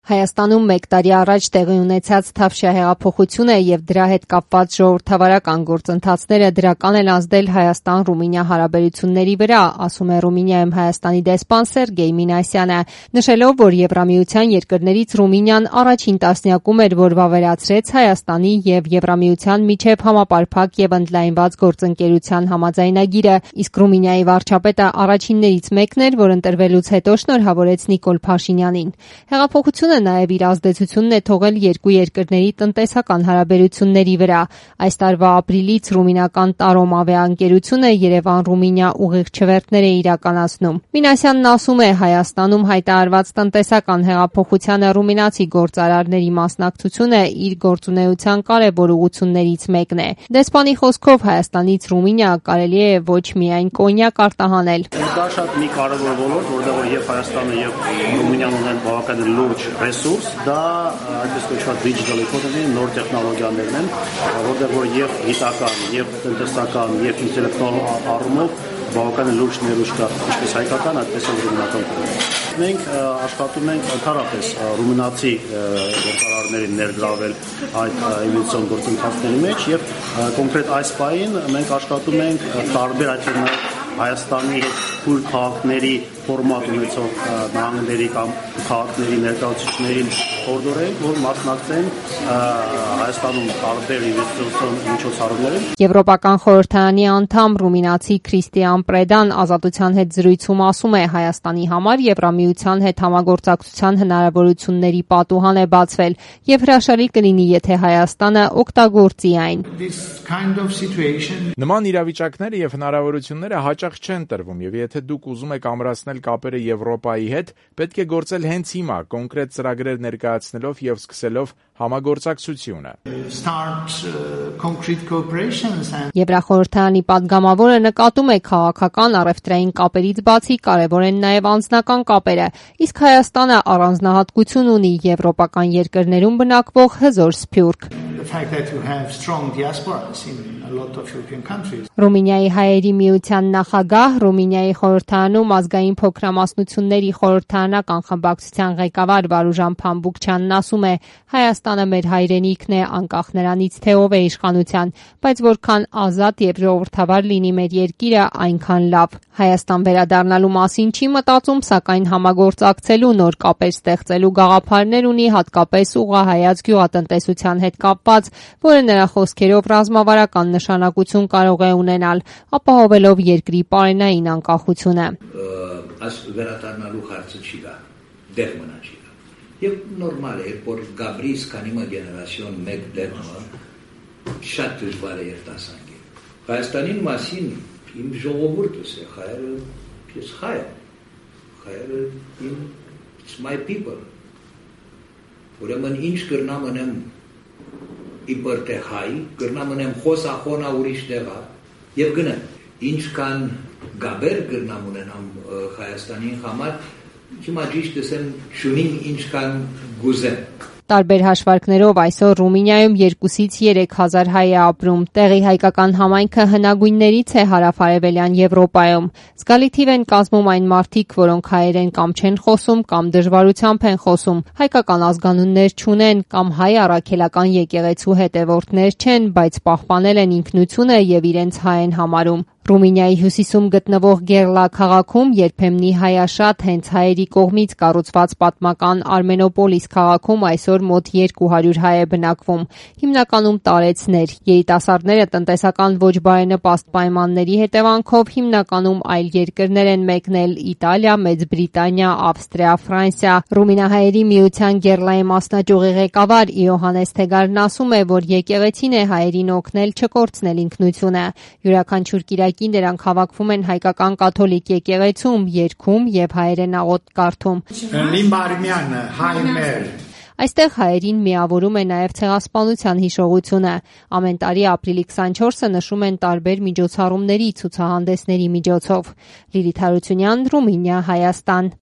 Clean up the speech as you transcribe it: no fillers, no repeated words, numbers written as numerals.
Հայաստանում 1 տարի առաջ տեղի ունեցած Թավշյա հեղափոխությունը եւ դրա հետ կապված ժողովրդավարական գործընթացները դրական են ազդել Հայաստան-Ռումինիա հարաբերությունների վրա, ասում է Ռումինիայում Հայաստանի դեսպան Սերգեյ Մինասյանը, նշելով, որ Եվրամիության երկրներից Ռումինիան առաջին տասնյակում էր, որ վավերացրեց Հայաստանի եւ Եվրամիության միջև համապարփակ եւ ընդլայնված գործընկերության համաձայնագիրը, իսկ Ռումինիայի վարչապետը առաջիններից մեկն էր, որ ընտրվելուց հետո շնորհավորեց Նիկոլ Փաշինյանին։ Հեղափոխությունը նաև իր ազդեցությունն է թողել երկու երկրների տնտեսական հարաբերությունների վրա։ Այս տարվա ապրիլից ռումինական Տարոմ ավիաընկերությունը Երևան-Ռումինիա ուղիղ չվերթներ է իրականացնում։ Մինասյանն ասում է, Հայաստանում հայտարարված տնտեսական հեղափոխությանը ռումինացի գործարարների մասնակցությունը իր գործունեության կարևոր ուղղություններից մեկն է։ Դեսպանի խոսքով Հայաստանից Ռումինիա կարելի է ոչ միայն կոնյակ արտահանել։ Դա շատ մի կարևոր ոլորտ, որտեղ եւ Հայաստանը եւ Ռումինիան ունեն բավականին լուրջ ռեսուրս, դա այսպես կոչված digital economy, նոր տեխնոլոգիաներն են, որտեղ որ եւ գիտական, եւ տնտեսական, եւ ինտելեկտուալ առումով բավականին լուրջ ներուժ կա, ինչպես հայկական, այդպես էլ ռումինական կողմից։ Մենք աշխատում ենք ընդհանրապես ռումինացի գործարարներին ներգրավել այդ ինվեստիցիոն գործընթացների մեջ եւ կոնկրետ այս պահին մենք աշխատում ենք տարբեր այդ Հայաստանի փուլ քաղաքների ֆորմատ ունեցող նահանգների կամ քաղաքների ներկայացուցիչներին խորհուրդ, որ մասնակցեն Հայաստանում տարբեր ինվեստիցիոն միջոցառումներին։ Եվրոպական խորհրդարանի անդամ ռումինացի Քրիստիան Պրեդան ազատության հետ զրույցում ասում է, Հայաստանի համար Եվրամիության հետ համագործակցության հնարավորությունների պատուհան է բացվել եւ հրաշալի կլինի, եթե Հայաստանը օգտագործի այն։ Նման իրավիճակները եւ հնարավորությունները հաճախ չեն տրվում եւ եթե դուք ուզում եք ամրացնել կապերը Եվրոպայի հետ, պետք է գործել հենց հիմա, կոնկրետ ծրագրեր ներկայացնելով եւ սկսելով համագործակցությունը։ Եվրախորհրդարանի պատգամավորը նկատում է քաղաքական առևտրային կապերից բացի կարևոր են նաեւ անձնական կապերը, իսկ Հայաստանը առանձնահատկություն ունի եվրոպական երկրներում բնակվող հզոր սփյուռք։ Ռումինիայի հայերի միության նախագահ, Ռումինիայի խորհրդարանում ազգային փոքրամասնությունների խորհրդարանական խմբակցության ղեկավար Վարուժան Փամբուկչյանն ասում է, Հայաստանը մեր հայրենիքն է, անկախ նրանից թե ով է իշխանության, բայց որքան ազատ եւ ժողովրդավար լինի մեր երկիրը, այնքան լավ։ Հայաստան վերադառնալու մասին չի մտածում, սակայն համագործակցելու, նոր կապեր ստեղծելու գաղափարներ ունի, հատկապես ուղղահայաց գյուղատնտեսության հետ կապված, որը նրա խոսքերով ռազմավարական նշանակություն կարող է ունենալ, ապահովելով երկրի պարենային անկախությունը։ Այս վերադառնալու հարցը չի գա, դեղ մնա չի գա։ Եվ նորմալ է, որ Գաբրիս կանիմը գեներացիոն մեկ դեղը շատ դժվար է երտասանք է։ Հայաստանին մասին իմ ժողովուրդս է, հայերը, ես հայերը it's my people։ Ուրեմն ինչ կրնամ ընեմ իբր թե հայ, կրնամ ընեմ խոսախոնա ուրիշ տեղա եւ գնեմ։ Ինչքան գաբեր կրնամ ունենամ Հայաստանին համար, հիմա ճիշտ ասեմ, շունին ինչքան գուզեմ։ Տարբեր հաշվարկներով այսօր Ռումինիայում 2-ից 3,000 հայ է ապրում։ Տեղի հայկական համայնքը հնագույններից է հարավարևելյան Եվրոպայում։ Զգալի թիվ են կազմում այն մարդիկ, որոնք հայերեն կամ չեն խոսում, կամ դժվարությամբ են խոսում, հայկական ազգանուններ չունեն, կամ հայ առաքելական եկեղեցու հետևորդներ չեն, բայց պահպանել են ինքնությունը եւ իրենց հայ են համարում։ Ռումինիայի հյուսիսում գտնվող Գերլա քաղաքում երբեմնի հայաշատ հենց հայերի կողմից կառուցված պատմական Արմենոպոլիս քաղաքում այսօր մոտ 200 հայ է բնակվում, հիմնականում տարեցներ։ Երիտասարդները տնտեսական ոչ բարենպաստ պայմանների հետևանքով հիմնականում այլ երկրներ են մեկնել՝ Իտալիա, Մեծ Բրիտանիա, Ավստրիա, Ֆրանսիա։ Ռումինահայերի միության Գերլայի մասնաճյուղի ղեկավար Իոհանես Թեգարն ասում է, որ եկեղեցին է հայերին օգնել չկորցնել ինքնությունը։ Յուրաքանչյուր կիրակի նրանք հավաքվում են հայկական կաթոլիկ եկեղեցում, երգում եւ հայերեն աղոթք կարդում։ Այստեղ հայերին միավորում է նաև ցեղասպանության հիշողությունը։ Ամեն տարի ապրիլի 24-ը նշում են տարբեր միջոցառումների, ցուցահանդեսների միջոցով։ Լիլիթ Հարությունյան, Ռումինիա, Հայաստան։